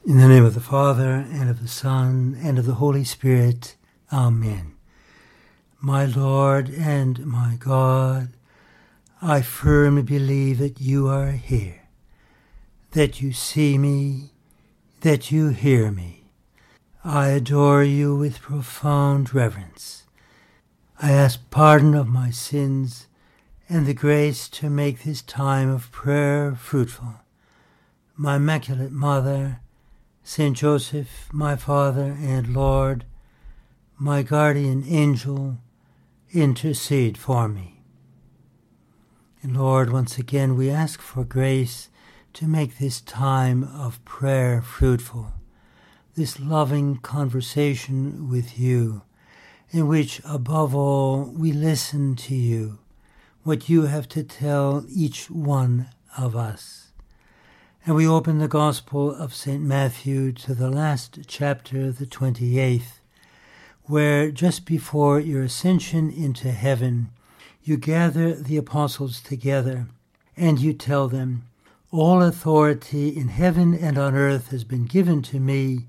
In the name of the Father, and of the Son, and of the Holy Spirit. Amen. My Lord and my God, I firmly believe that you are here, that you see me, that you hear me. I adore you with profound reverence. I ask pardon of my sins and the grace to make this time of prayer fruitful. My Immaculate Mother, Saint Joseph, my Father and Lord, my guardian angel, intercede for me. And Lord, once again we ask for grace to make this time of prayer fruitful, this loving conversation with you, in which above all we listen to you, what you have to tell each one of us. And we open the Gospel of St. Matthew to the last chapter, the 28th, where just before your ascension into heaven, you gather the apostles together and you tell them, "All authority in heaven and on earth has been given to me.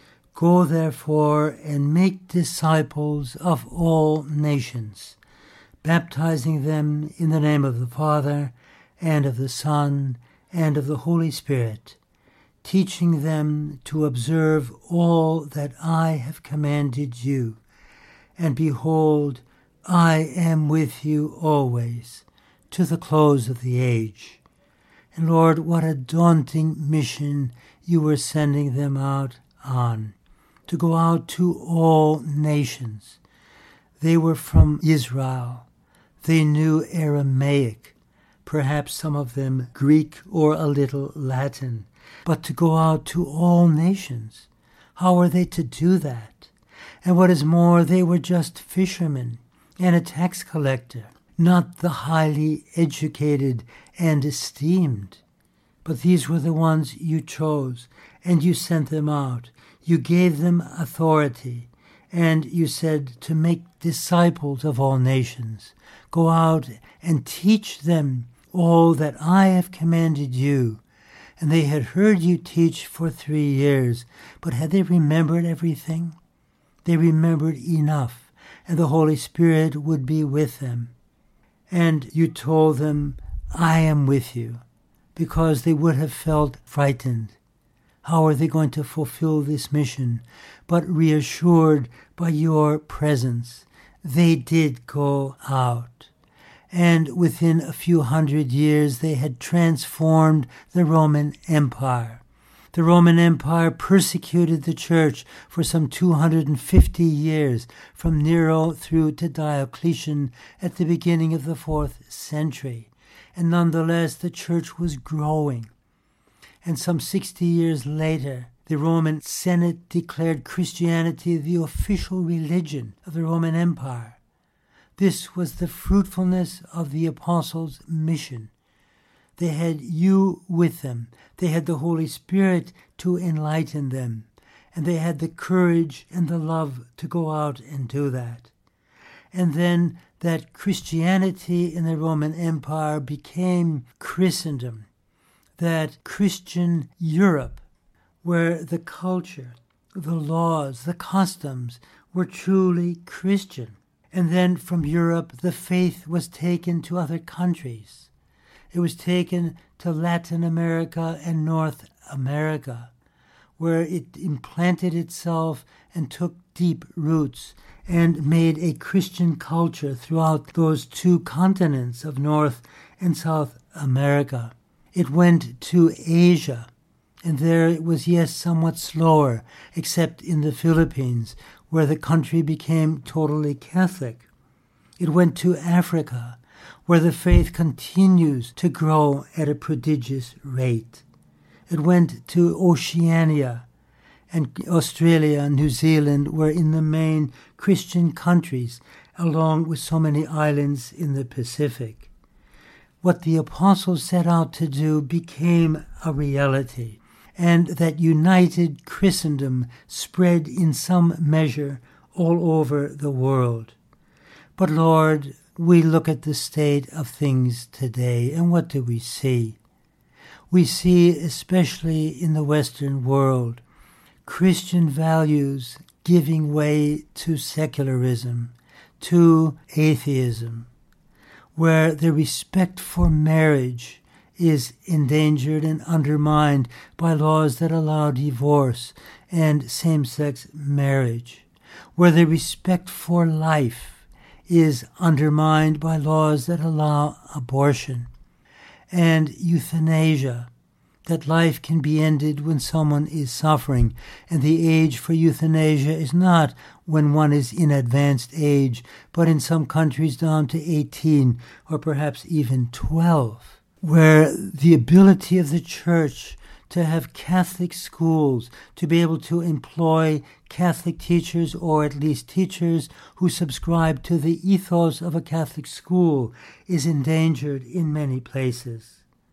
Go therefore and make disciples of all nations, baptizing them in the name of the Father and of the Son and of the Holy Spirit, teaching them to observe all that I have commanded you. And behold, I am with you always, to the close of the age." And Lord, what a daunting mission you were sending them out on, to go out to all nations. They were from Israel. They knew Aramaic, perhaps some of them Greek or a little Latin, but to go out to all nations. How were they to do that? And what is more, they were just fishermen and a tax collector, not the highly educated and esteemed. But these were the ones you chose, and you sent them out. You gave them authority, and you said to make disciples of all nations. Go out and teach them all that I have commanded you. And they had heard you teach for 3 years, but had they remembered everything? They remembered enough, and the Holy Spirit would be with them. And you told them, I am with you, because they would have felt frightened. How are they going to fulfill this mission? But reassured by your presence, they did go out. And within a few hundred years, they had transformed the Roman Empire. The Roman Empire persecuted the church for some 250 years, from Nero through to Diocletian at the beginning of the 4th century. And nonetheless, the church was growing. And some 60 years later, the Roman Senate declared Christianity the official religion of the Roman Empire. This was the fruitfulness of the apostles' mission. They had you with them. They had the Holy Spirit to enlighten them. And they had the courage and the love to go out and do that. And then that Christianity in the Roman Empire became Christendom, that Christian Europe, where the culture, the laws, the customs were truly Christian. And then from Europe, the faith was taken to other countries. It was taken to Latin America and North America, where it implanted itself and took deep roots and made a Christian culture throughout those 2 continents of North and South America. It went to Asia, and there it was, yes, somewhat slower, except in the Philippines, where the country became totally Catholic. It went to Africa, where the faith continues to grow at a prodigious rate. It went to Oceania and Australia and New Zealand, where in the main Christian countries, along with so many islands in the Pacific. What the apostles set out to do became a reality, and that united Christendom spread in some measure all over the world. But Lord, we look at the state of things today, and what do we see? We see, especially in the Western world, Christian values giving way to secularism, to atheism, where the respect for marriage is endangered and undermined by laws that allow divorce and same-sex marriage, where the respect for life is undermined by laws that allow abortion and euthanasia, that life can be ended when someone is suffering, and the age for euthanasia is not when one is in advanced age, but in some countries down to 18 or perhaps even 12, where the ability of the Church to have Catholic schools, to be able to employ Catholic teachers, or at least teachers who subscribe to the ethos of a Catholic school, is endangered in many places.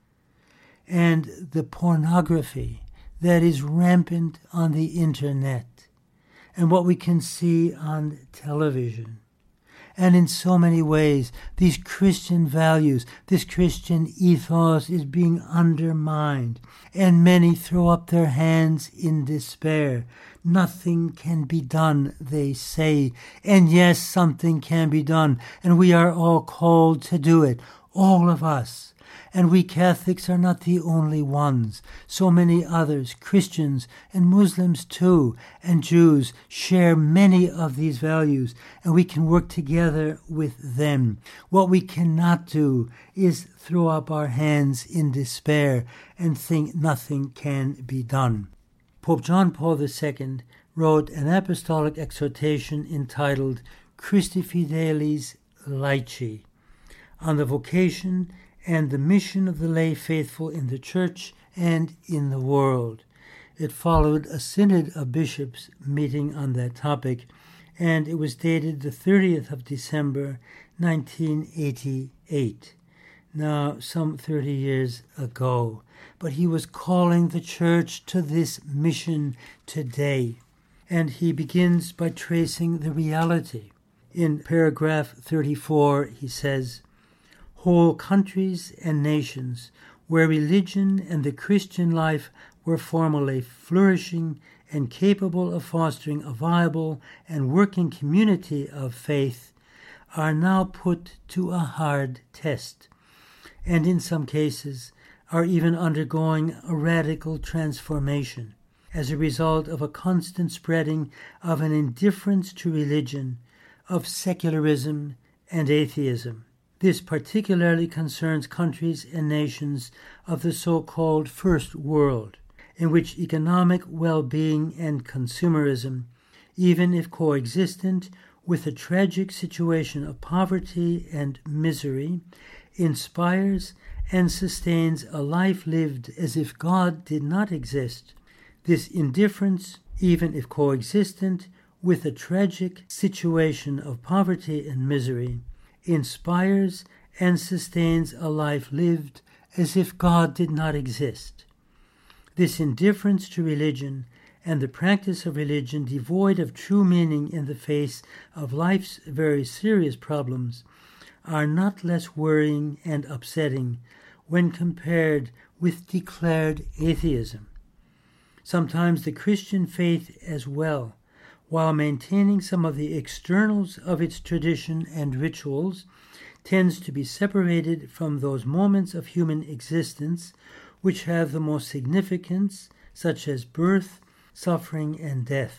And the pornography that is rampant on the internet, and what we can see on television. And in so many ways, these Christian values, this Christian ethos is being undermined, and many throw up their hands in despair. Nothing can be done, they say. And yes, something can be done, and we are all called to do it, all of us. And we Catholics are not the only ones. So many others, Christians and Muslims too, and Jews, share many of these values, and we can work together with them. What we cannot do is throw up our hands in despair and think nothing can be done. Pope John Paul II wrote an apostolic exhortation entitled Christi Fidelis Laici on the vocation and the mission of the lay faithful in the Church and in the world. It followed a synod of bishops meeting on that topic, and it was dated the 30th of December, 1988. Now, some 30 years ago. But he was calling the Church to this mission today. And he begins by tracing the reality. In paragraph 34, he says, whole countries and nations where religion and the Christian life were formerly flourishing and capable of fostering a viable and working community of faith are now put to a hard test, and in some cases are even undergoing a radical transformation as a result of a constant spreading of an indifference to religion, of secularism and atheism. This particularly concerns countries and nations of the so-called First World, in which economic well-being and consumerism, even if coexistent with a tragic situation of poverty and misery, inspires and sustains a life lived as if God did not exist. This indifference, even if coexistent with a tragic situation of poverty and misery, inspires and sustains a life lived as if God did not exist. This indifference to religion and the practice of religion devoid of true meaning in the face of life's very serious problems are not less worrying and upsetting when compared with declared atheism. Sometimes the Christian faith as well, while maintaining some of the externals of its tradition and rituals, tends to be separated from those moments of human existence which have the most significance, such as birth, suffering, and death.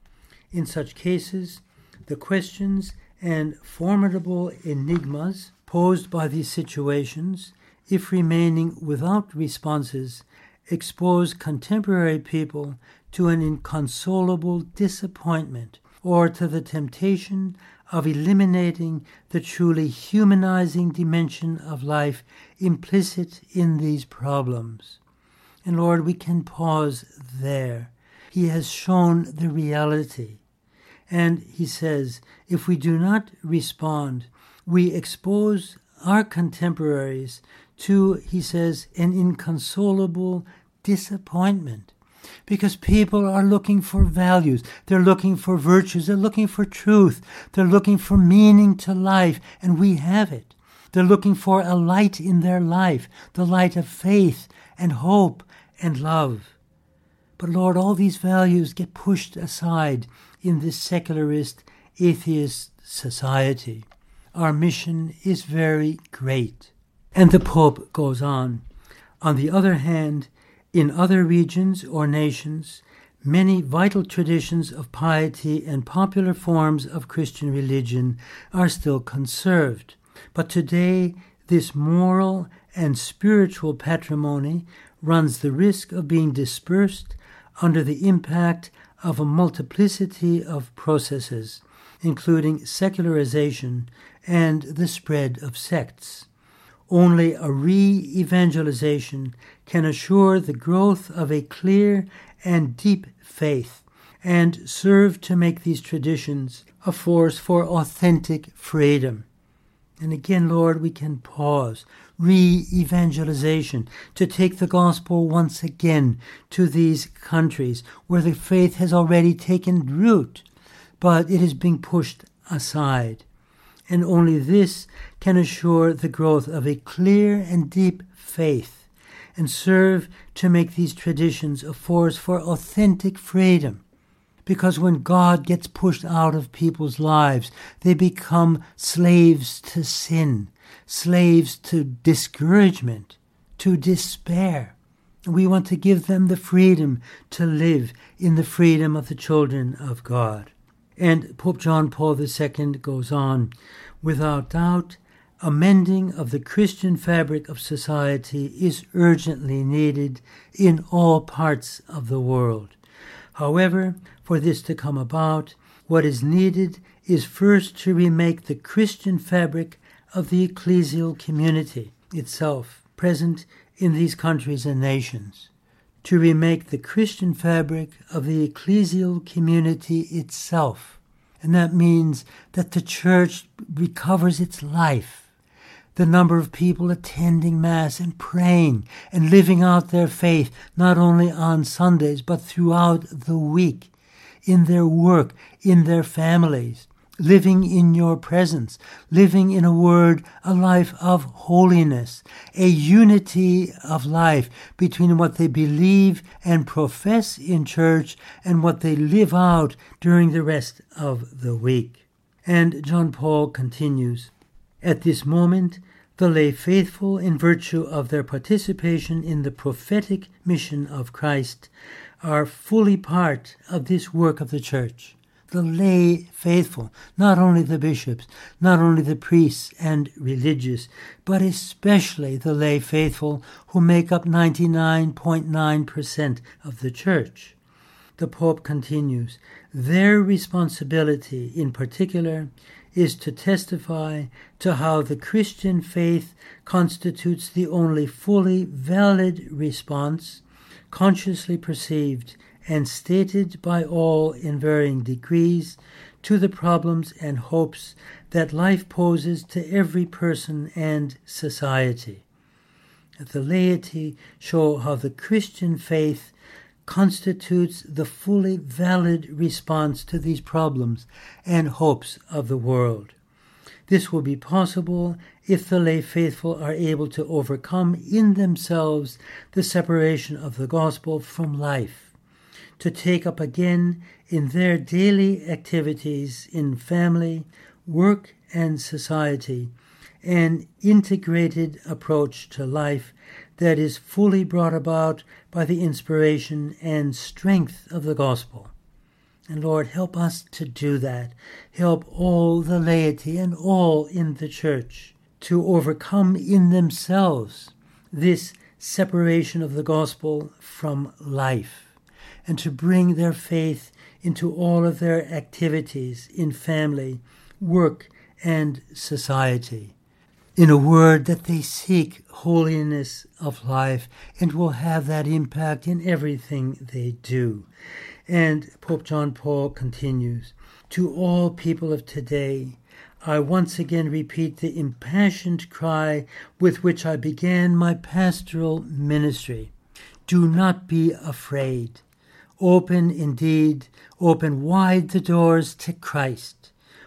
In such cases, the questions and formidable enigmas posed by these situations, if remaining without responses, expose contemporary people to an inconsolable disappointment or to the temptation of eliminating the truly humanizing dimension of life implicit in these problems. And Lord, we can pause there. He has shown the reality. And he says, if we do not respond, we expose our contemporaries to, he says, an inconsolable disappointment. Because people are looking for values, they're looking for virtues, they're looking for truth, they're looking for meaning to life, and we have it. They're looking for a light in their life, the light of faith and hope and love. But Lord, all these values get pushed aside in this secularist, atheist society. Our mission is very great. And the Pope goes on. On the other hand, in other regions or nations, many vital traditions of piety and popular forms of Christian religion are still conserved. But today, this moral and spiritual patrimony runs the risk of being dispersed under the impact of a multiplicity of processes, including secularization and the spread of sects. Only a re-evangelization can assure the growth of a clear and deep faith and serve to make these traditions a force for authentic freedom. And again, Lord, we can pause. Re-evangelization, to take the gospel once again to these countries where the faith has already taken root, but it is being pushed aside. And only this can assure the growth of a clear and deep faith and serve to make these traditions a force for authentic freedom. Because when God gets pushed out of people's lives, they become slaves to sin, slaves to discouragement, to despair. We want to give them the freedom to live in the freedom of the children of God. And Pope John Paul II goes on, without doubt, a mending of the Christian fabric of society is urgently needed in all parts of the world. However, for this to come about, what is needed is first to remake the Christian fabric of the ecclesial community itself, present in these countries and nations. To remake the Christian fabric of the ecclesial community itself. And that means that the church recovers its life. The number of people attending Mass and praying and living out their faith, not only on Sundays, but throughout the week, in their work, in their families, living in your presence, living in a life of holiness, a unity of life between what they believe and profess in church and what they live out during the rest of the week. And John Paul continues, at this moment, the lay faithful, in virtue of their participation in the prophetic mission of Christ, are fully part of this work of the church. The lay faithful, not only the bishops, not only the priests and religious, but especially the lay faithful who make up 99.9% of the church. The Pope continues, their responsibility in particular is to testify to how the Christian faith constitutes the only fully valid response, consciously perceived and stated by all in varying degrees, to the problems and hopes that life poses to every person and society. The laity show how the Christian faith constitutes the fully valid response to these problems and hopes of the world. This will be possible if the lay faithful are able to overcome in themselves the separation of the gospel from life, to take up again in their daily activities in family, work, and society an integrated approach to life that is fully brought about by the inspiration and strength of the gospel. And Lord, help us to do that. Help all the laity and all in the church to overcome in themselves this separation of the gospel from life, and to bring their faith into all of their activities in family, work, and society. In a word, that they seek holiness of life and will have that impact in everything they do. And Pope John Paul continues, to all people of today, I once again repeat the impassioned cry with which I began my pastoral ministry. Do not be afraid. Open wide the doors to Christ.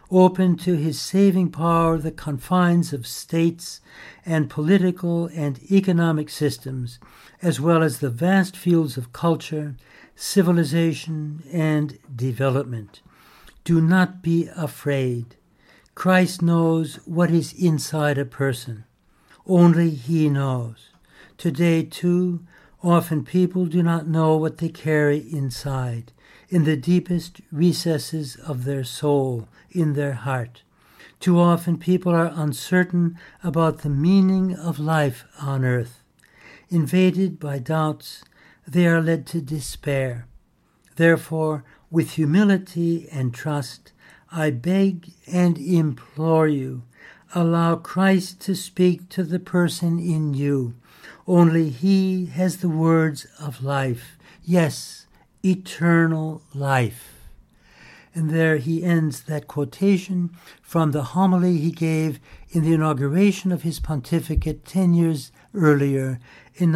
open to his saving power the confines of states and political and economic systems, as well as the vast fields of culture, civilization, and development. Do not be afraid. Christ knows what is inside a person. Only he knows. Today, too, often people do not know what they carry inside, in the deepest recesses of their soul, in their heart. Too often people are uncertain about the meaning of life on earth. Invaded by doubts, they are led to despair. Therefore, with humility and trust, I beg and implore you, allow Christ to speak to the person in you. Only he has the words of life. Yes, eternal life. And there he ends that quotation from the homily he gave in the inauguration of his pontificate 10 years earlier in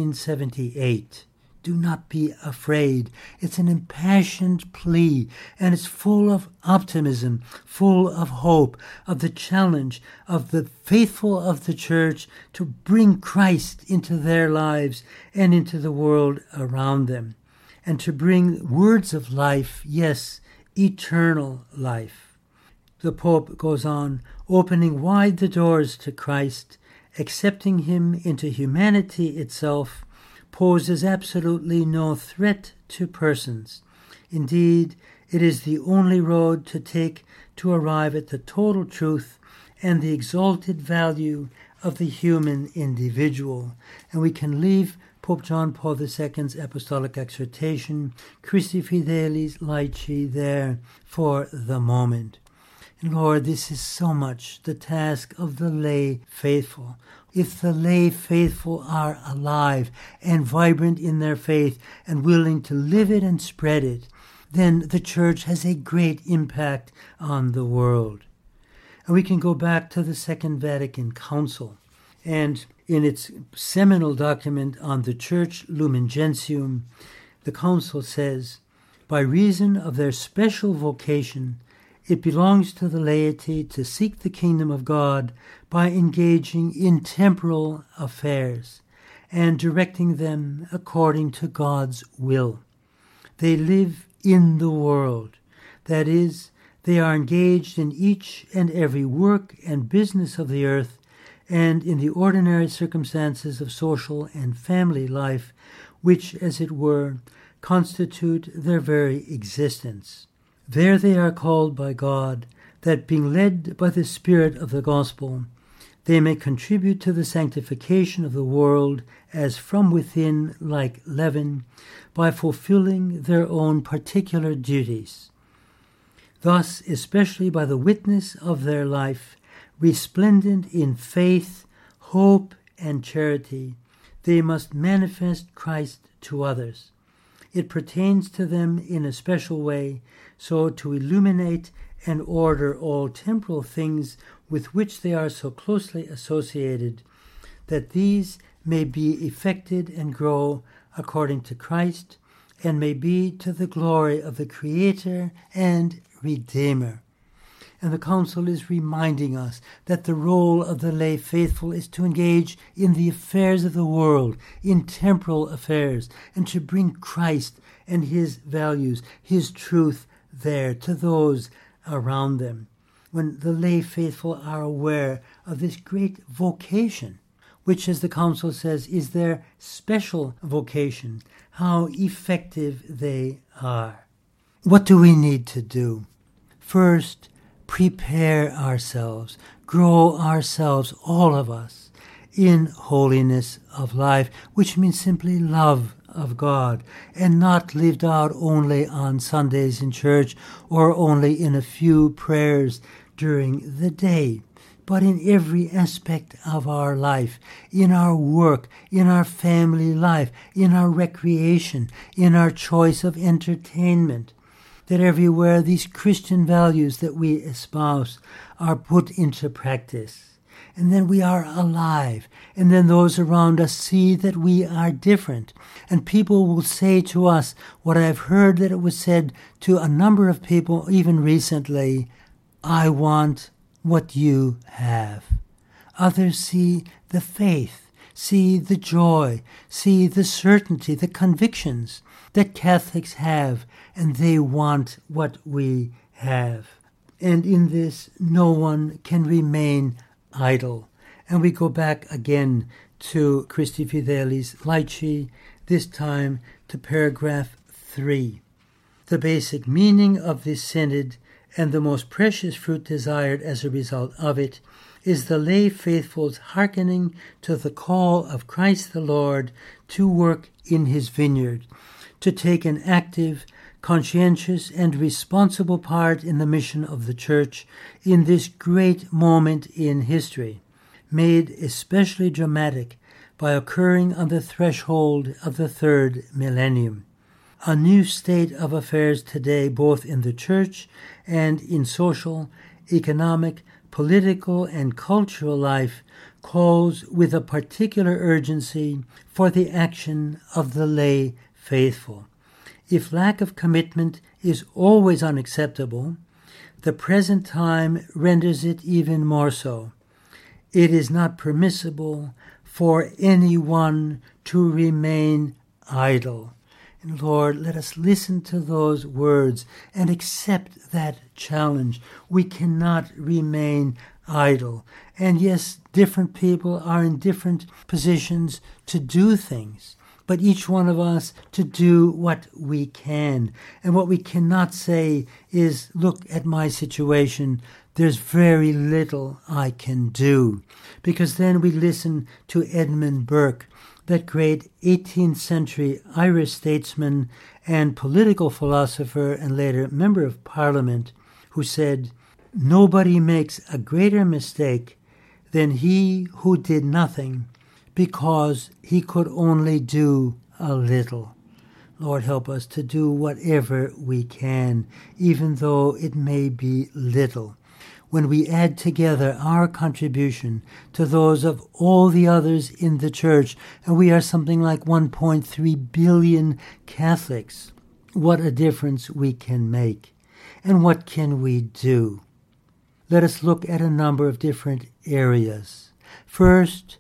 1978. Do not be afraid. It's an impassioned plea, and it's full of optimism, full of hope, of the challenge of the faithful of the Church to bring Christ into their lives and into the world around them, and to bring words of life, yes, eternal life. The Pope goes on, opening wide the doors to Christ, accepting him into humanity itself, poses absolutely no threat to persons. Indeed, it is the only road to take to arrive at the total truth and the exalted value of the human individual. And we can leave Pope John Paul II's apostolic exhortation, Christi Fidelis Laici, there for the moment. And Lord, this is so much the task of the lay faithful. If the lay faithful are alive and vibrant in their faith and willing to live it and spread it, then the Church has a great impact on the world. And we can go back to the Second Vatican Council. And in its seminal document on the Church, Lumen Gentium, the Council says, by reason of their special vocation, it belongs to the laity to seek the kingdom of God by engaging in temporal affairs and directing them according to God's will. They live in the world. That is, they are engaged in each and every work and business of the earth and in the ordinary circumstances of social and family life, which, as it were, constitute their very existence. There they are called by God, that being led by the Spirit of the gospel, they may contribute to the sanctification of the world as from within, like leaven, by fulfilling their own particular duties. Thus, especially by the witness of their life, resplendent in faith, hope, and charity, they must manifest Christ to others. It pertains to them in a special way, so to illuminate and order all temporal things with which they are so closely associated, that these may be effected and grow according to Christ, and may be to the glory of the Creator and Redeemer. And the Council is reminding us that the role of the lay faithful is to engage in the affairs of the world, in temporal affairs, and to bring Christ and his values, his truth there to those around them. When the lay faithful are aware of this great vocation, which, as the Council says, is their special vocation, how effective they are. What do we need to do? First, prepare ourselves, grow ourselves, all of us, in holiness of life, which means simply love of God, and not lived out only on Sundays in church or only in a few prayers during the day, but in every aspect of our life, in our work, in our family life, in our recreation, in our choice of entertainment, that everywhere these Christian values that we espouse are put into practice. And then we are alive. And then those around us see that we are different. And people will say to us what I've heard that it was said to a number of people even recently, I want what you have. Others see the faith, see the joy, see the certainty, the convictions that Catholics have, and they want what we have. And in this, no one can remain idle. And we go back again to Christi Fidelis Laici, this time to paragraph 3. The basic meaning of this synod and the most precious fruit desired as a result of it is the lay faithful's hearkening to the call of Christ the Lord to work in his vineyard, to take an active, conscientious, and responsible part in the mission of the Church in this great moment in history, made especially dramatic by occurring on the threshold of the third millennium. A new state of affairs today, both in the Church and in social, economic, political, and cultural life, calls with a particular urgency for the action of the lay faithful. If lack of commitment is always unacceptable, the present time renders it even more so. It is not permissible for anyone to remain idle. And Lord, let us listen to those words and accept that challenge. We cannot remain idle. And yes, different people are in different positions to do things, but each one of us to do what we can. And what we cannot say is, look at my situation, there's very little I can do. Because then we listen to Edmund Burke, that great 18th century Irish statesman and political philosopher and later member of Parliament, who said, "Nobody makes a greater mistake than he who did nothing because he could only do a little." Lord, help us to do whatever we can, even though it may be little. When we add together our contribution to those of all the others in the Church, and we are something like 1.3 billion Catholics, what a difference we can make. And what can we do? Let us look at a number of different areas. First,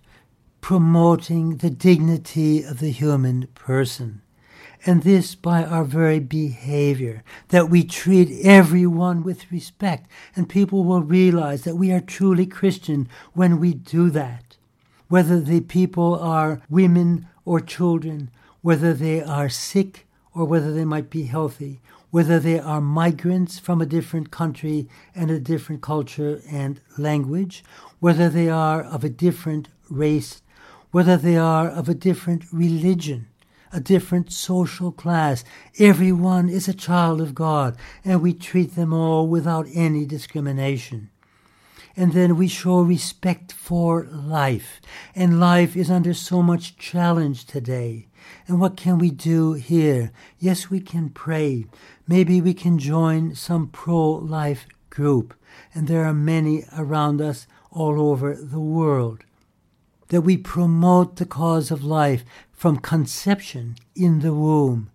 promoting the dignity of the human person. And this by our very behavior, that we treat everyone with respect, and people will realize that we are truly Christian when we do that. Whether the people are women or children, whether they are sick or whether they might be healthy, whether they are migrants from a different country and a different culture and language, whether they are of a different race, whether they are of a different religion, a different social class. Everyone is a child of God, and we treat them all without any discrimination. And then we show respect for life, and life is under so much challenge today. And what can we do here? Yes, we can pray. Maybe we can join some pro-life group, and there are many around us all over the world. That we promote the cause of life from conception in the womb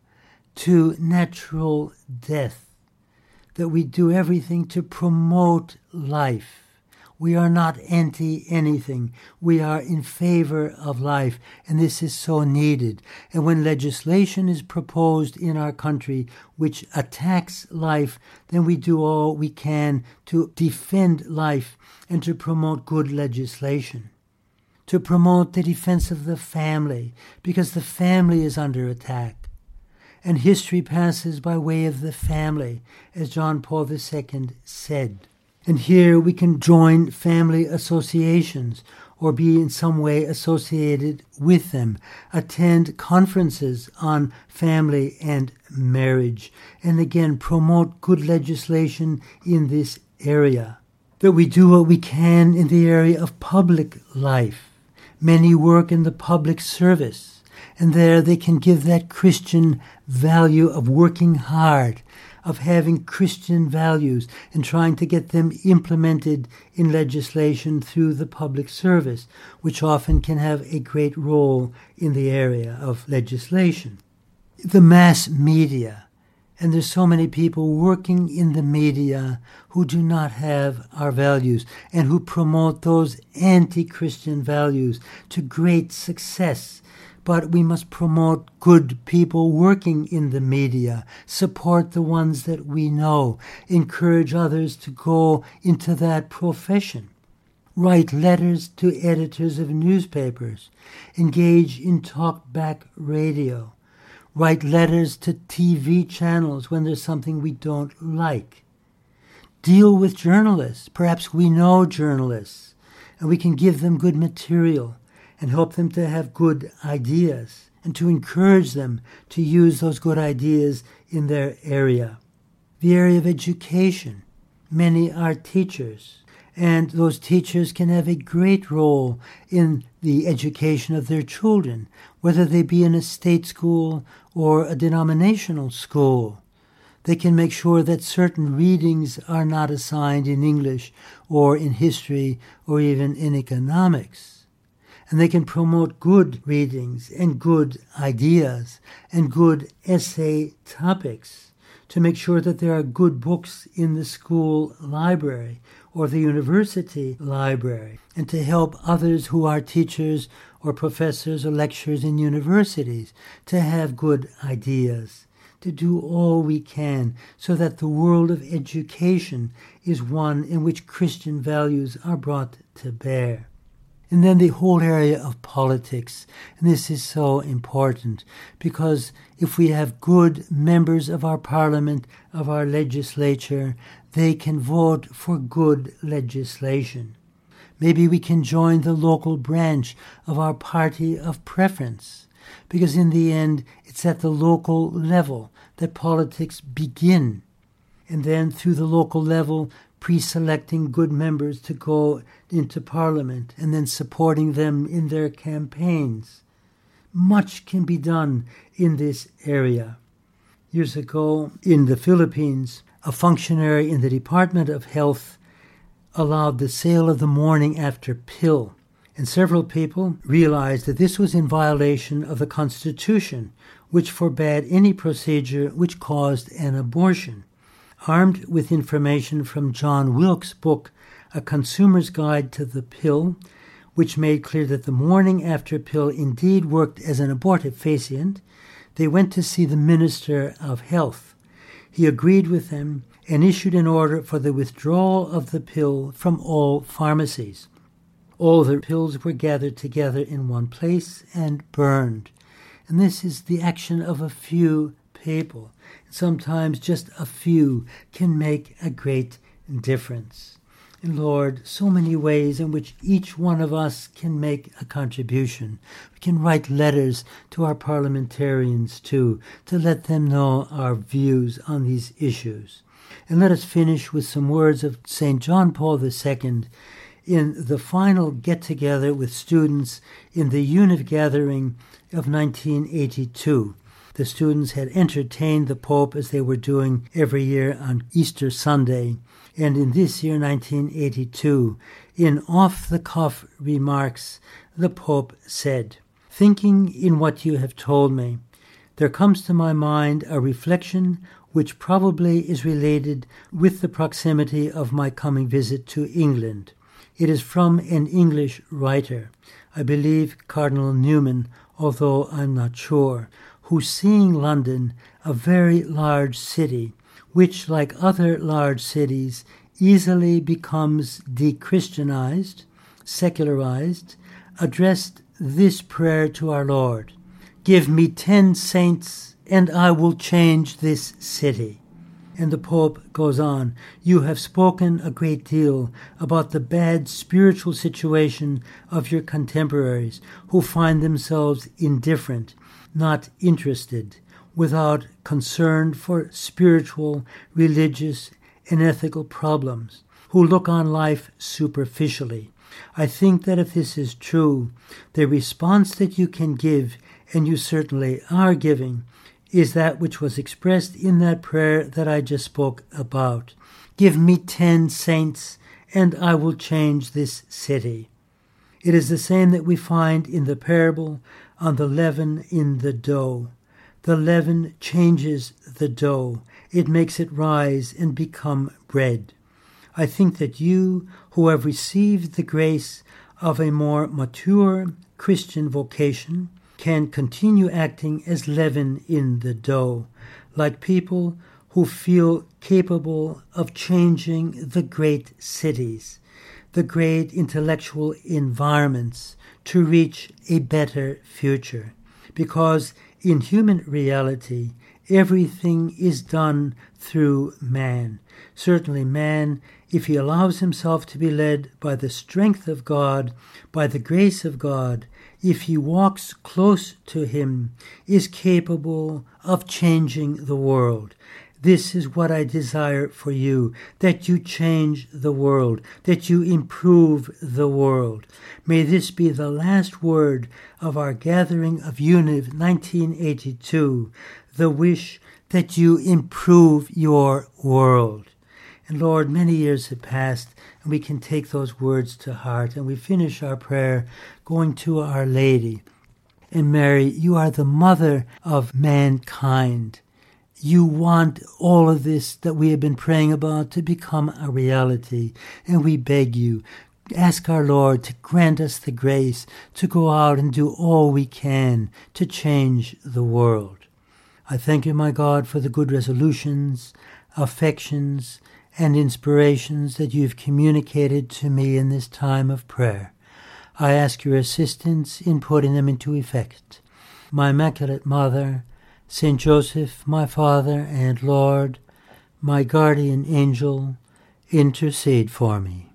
to natural death. That we do everything to promote life. We are not anti-anything. We are in favor of life, and this is so needed. And when legislation is proposed in our country which attacks life, then we do all we can to defend life and to promote good legislation. To promote the defense of the family, because the family is under attack. And history passes by way of the family, as John Paul II said. And here we can join family associations or be in some way associated with them, attend conferences on family and marriage, and again promote good legislation in this area. That we do what we can in the area of public life. Many work in the public service, and there they can give that Christian value of working hard, of having Christian values and trying to get them implemented in legislation through the public service, which often can have a great role in the area of legislation. The mass media And there's so many people working in the media who do not have our values and who promote those anti-Christian values to great success. But we must promote good people working in the media, support the ones that we know, encourage others to go into that profession, write letters to editors of newspapers, engage in talkback radio, write letters to TV channels when there's something we don't like. Deal with journalists. Perhaps we know journalists, and we can give them good material and help them to have good ideas and to encourage them to use those good ideas in their area. The area of education. Many are teachers, and those teachers can have a great role in the education of their children, whether they be in a state school or a denominational school. They can make sure that certain readings are not assigned in English or in history or even in economics. And they can promote good readings and good ideas and good essay topics to make sure that there are good books in the school library or the university library, and to help others who are teachers or professors or lecturers in universities to have good ideas, to do all we can so that the world of education is one in which Christian values are brought to bear. And then the whole area of politics. And this is so important because if we have good members of our parliament, of our legislature, they can vote for good legislation. Maybe we can join the local branch of our party of preference, because in the end, it's at the local level that politics begin. And then through the local level, pre-selecting good members to go into Parliament and then supporting them in their campaigns. Much can be done in this area. Years ago, in the Philippines, a functionary in the Department of Health allowed the sale of the morning after pill, and several people realized that this was in violation of the Constitution, which forbade any procedure which caused an abortion. Armed with information from John Wilkes' book, A Consumer's Guide to the Pill, which made clear that the morning after pill indeed worked as an abortifacient, they went to see the Minister of Health. He agreed with them and issued an order for the withdrawal of the pill from all pharmacies. All the pills were gathered together in one place and burned. And this is the action of a few people. Sometimes just a few can make a great difference. And Lord, so many ways in which each one of us can make a contribution. We can write letters to our parliamentarians too, to let them know our views on these issues. And let us finish with some words of St. John Paul II in the final get-together with students in the UNIV gathering of 1982. The students had entertained the Pope as they were doing every year on Easter Sunday. And in this year, 1982, in off-the-cuff remarks, the Pope said, "Thinking in what you have told me, there comes to my mind a reflection which probably is related with the proximity of my coming visit to England. It is from an English writer, I believe Cardinal Newman, although I'm not sure, who, seeing London, a very large city, which, like other large cities, easily becomes de-Christianized, secularized, addressed this prayer to our Lord: 'Give me 10 saints, and I will change this city.'" And the Pope goes on, "You have spoken a great deal about the bad spiritual situation of your contemporaries, who find themselves indifferent, not interested, without concern for spiritual, religious, and ethical problems, who look on life superficially. I think that if this is true, the response that you can give, and you certainly are giving, is that which was expressed in that prayer that I just spoke about. 'Give me 10 saints, and I will change this city.' It is the same that we find in the parable on the leaven in the dough. The leaven changes the dough. It makes it rise and become bread. I think that you, who have received the grace of a more mature Christian vocation, can continue acting as leaven in the dough, like people who feel capable of changing the great cities, the great intellectual environments, to reach a better future. Because in human reality, everything is done through man. Certainly man, if he allows himself to be led by the strength of God, by the grace of God, if he walks close to him, is capable of changing the world. This is what I desire for you, that you change the world, that you improve the world. May this be the last word of our gathering of Univ 1982, the wish that you improve your world. And Lord, many years have passed, and we can take those words to heart, and we finish our prayer going to Our Lady. And Mary, you are the mother of mankind. You want all of this that we have been praying about to become a reality, and we beg you, ask our Lord to grant us the grace to go out and do all we can to change the world. I thank you, my God, for the good resolutions, affections, and inspirations that you've communicated to me in this time of prayer. I ask your assistance in putting them into effect. My Immaculate Mother, Saint Joseph, my Father and Lord, my guardian angel, intercede for me.